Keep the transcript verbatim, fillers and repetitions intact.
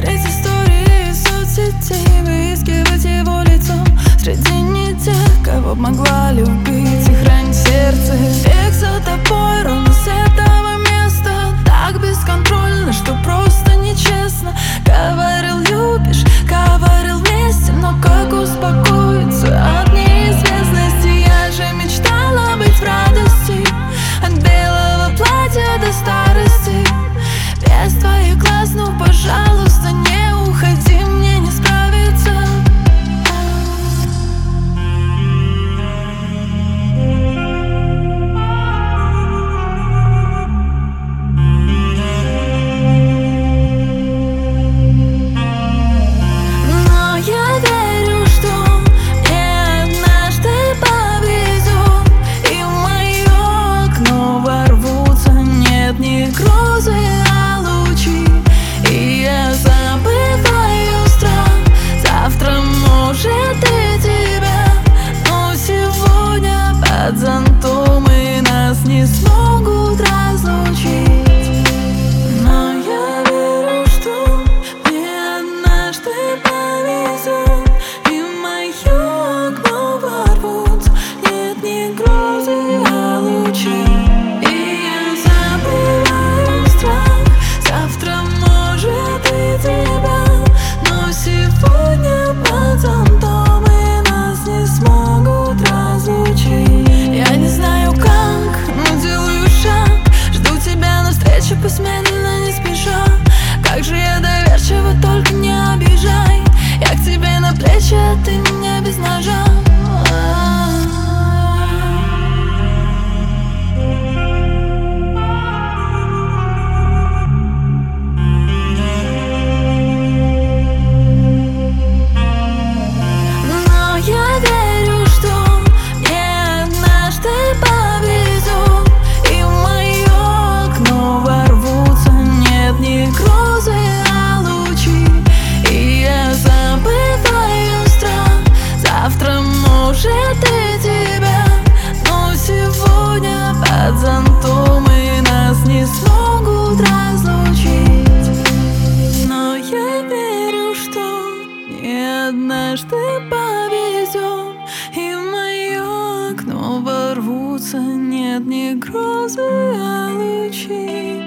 Смотреть истории соцсетей, выискивать его лицо среди не тех, кого б могла любить и хранить сердце. Бег за тобой ровно с этого места, так бесконтрольно, что просто нечестно. Говорил, любишь, говорил вместе, но как успокоиться от неизвестности? Я же мечтала быть в радости, от белого платья до старости. Без твоих глаз, ну пожалуйста, не уходи, мне не справиться. Но я верю, что мне однажды повезет, и в мое окно ворвутся нет ни грозы, а лучи. И я забываю страх, завтра может и тебя, но сегодня под зонтом и нас не смогут разлучить. Но я верю, что мне однажды повезет, и в мое окно ворвутся нет ни грозы, а лучи. И я забываю страх, завтра может и тебя, но сегодня под зонтом и нас не смогут разлучить. Я не знаю как, но делаю шаг, жду тебя навстречу, пусть медленно, не спеша. Как же я доверчива, только не обижай. Я к тебе на плечи, а ты меня без ножа. Но я верю, что мне однажды повезет, и в мое окно ворвутся нет ни грозы, а лучи. И я забываю страх, завтра может и тебя, но сегодня под зонтом и нас не смогут разлучить. Но я верю, что мне однажды повезет, и в мое окно ворвутся нет ни грозы, а лучи.